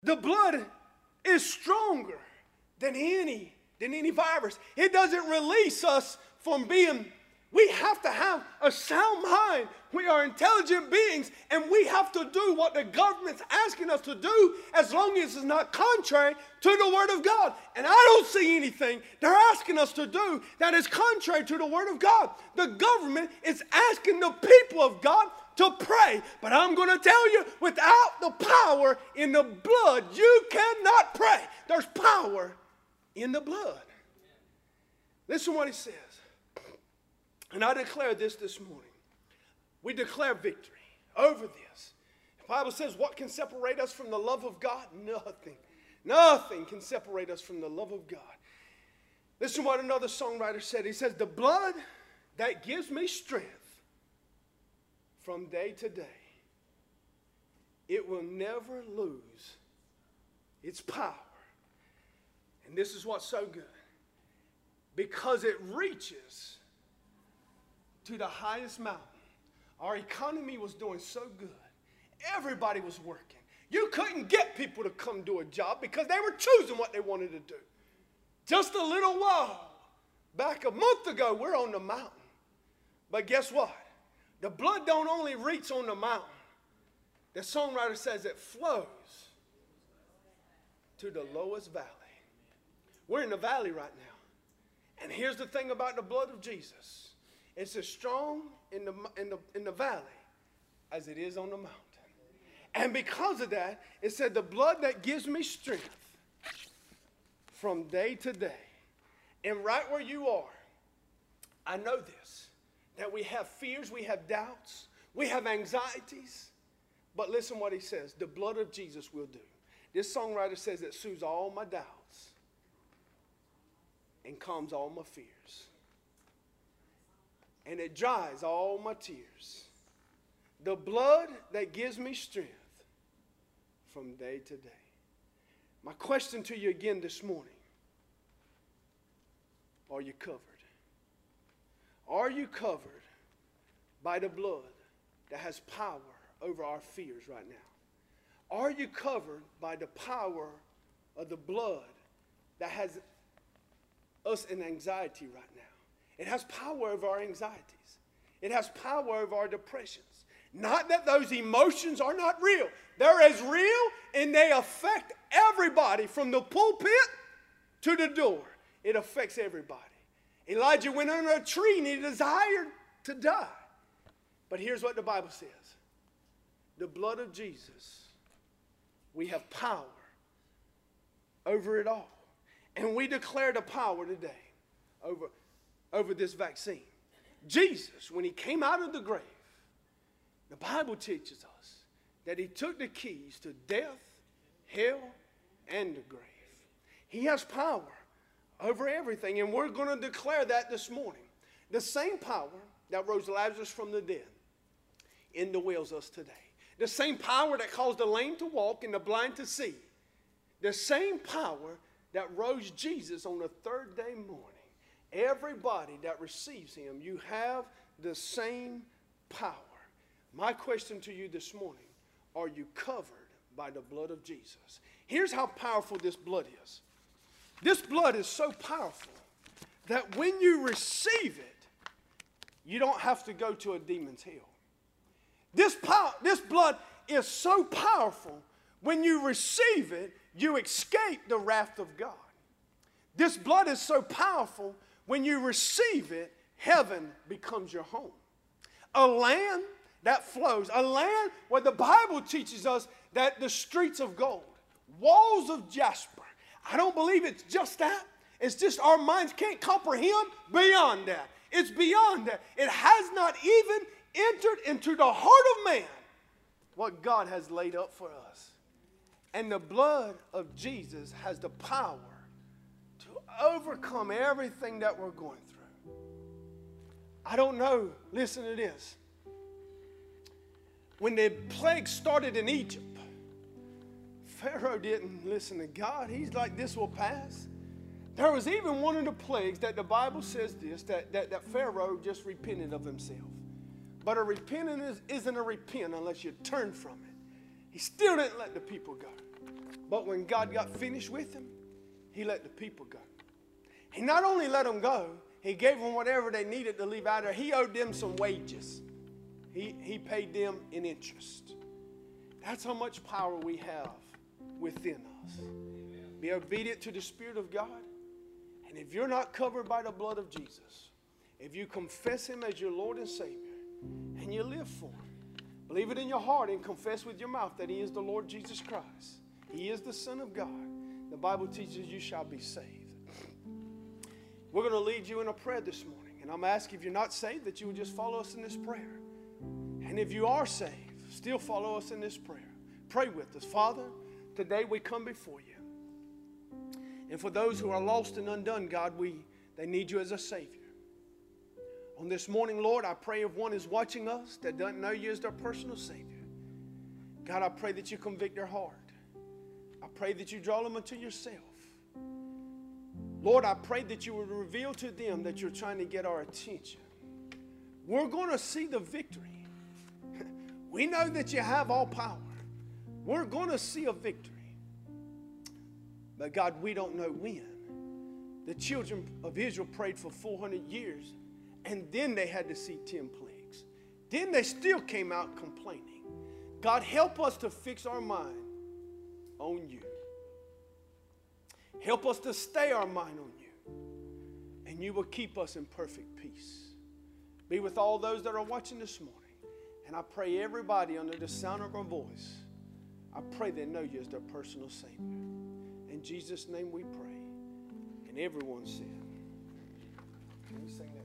The blood is stronger than any virus. It doesn't release us from being, we have to have a sound mind. We are intelligent beings, and we have to do what the government's asking us to do as long as it's not contrary to the Word of God. And I don't see anything they're asking us to do that is contrary to the Word of God. The government is asking the people of God to pray. But I'm going to tell you, without the power in the blood, you cannot pray. There's power in the blood. Listen what he says. And I declare this morning. We declare victory over this. The Bible says, what can separate us from the love of God? Nothing. Nothing can separate us from the love of God. Listen to what another songwriter said. He says, the blood that gives me strength from day to day, it will never lose its power. And this is what's so good. Because it reaches to the highest mountain. Our economy was doing so good. Everybody was working. You couldn't get people to come do a job because they were choosing what they wanted to do. Just a little while back, a month ago, we're on the mountain. But guess what? The blood don't only reach on the mountain. The songwriter says it flows to the lowest valley. We're in the valley right now. And here's the thing about the blood of Jesus. It's as strong in the valley as it is on the mountain. And because of that, it said the blood that gives me strength from day to day. And right where you are, I know this, that we have fears, we have doubts, we have anxieties. But listen what he says, the blood of Jesus will do. This songwriter says it soothes all my doubts and calms all my fears. And it dries all my tears. The blood that gives me strength from day to day. My question to you again this morning, are you covered? Are you covered by the blood that has power over our fears right now? Are you covered by the power of the blood that has us in anxiety right now? It has power over our anxieties. It has power over our depressions. Not that those emotions are not real. They're as real, and they affect everybody from the pulpit to the door. It affects everybody. Elijah went under a tree and he desired to die. But here's what the Bible says. The blood of Jesus, we have power over it all. And we declare the power today over this vaccine. Jesus, when he came out of the grave, the Bible teaches us that he took the keys to death, hell, and the grave. He has power over everything, and we're going to declare that this morning. The same power that rose Lazarus from the dead indwells us today. The same power that caused the lame to walk and the blind to see. The same power that rose Jesus on the third day morning. Everybody that receives him, you have the same power. My question to you this morning, are you covered by the blood of Jesus? Here's how powerful this blood is. This blood is so powerful that when you receive it, you don't have to go to a demon's hell. This blood is so powerful, when you receive it, you escape the wrath of God. This blood is so powerful, when you receive it, heaven becomes your home. A land that flows, a land where the Bible teaches us that the streets of gold, walls of jasper. I don't believe it's just that. It's just our minds can't comprehend beyond that. It's beyond that. It has not even entered into the heart of man what God has laid up for us. And the blood of Jesus has the power to overcome everything that we're going through. I don't know. Listen to this. When the plague started in Egypt, Pharaoh didn't listen to God. He's like, this will pass. There was even one of the plagues that the Bible says this, that Pharaoh just repented of himself. But a repentance isn't a repent unless you turn from it. He still didn't let the people go. But when God got finished with him, he let the people go. He not only let them go, he gave them whatever they needed to leave out there. He owed them some wages. He paid them in interest. That's how much power we have within us. Amen. Be obedient to the Spirit of God. And if you're not covered by the blood of Jesus, if you confess him as your Lord and Savior, and you live for him, believe it in your heart and confess with your mouth that he is the Lord Jesus Christ. He is the Son of God. The Bible teaches you shall be saved. We're going to lead you in a prayer this morning. And I'm asking if you're not saved that you would just follow us in this prayer. And if you are saved, still follow us in this prayer. Pray with us. Father, today we come before you. And for those who are lost and undone, God, they need you as a Savior. On this morning, Lord, I pray if one is watching us that doesn't know you as their personal Savior, God, I pray that you convict their heart. I pray that you draw them unto yourself. Lord, I pray that you would reveal to them that you're trying to get our attention. We're going to see the victory. We know that you have all power. We're going to see a victory. But God, we don't know when. The children of Israel prayed for 400 years, and then they had to see 10 plagues. Then they still came out complaining. God, help us to fix our mind on you. Help us to stay our mind on you, and you will keep us in perfect peace. Be with all those that are watching this morning. And I pray everybody under the sound of our voice, I pray they know you as their personal Savior. In Jesus' name we pray. And everyone said, can we sing that?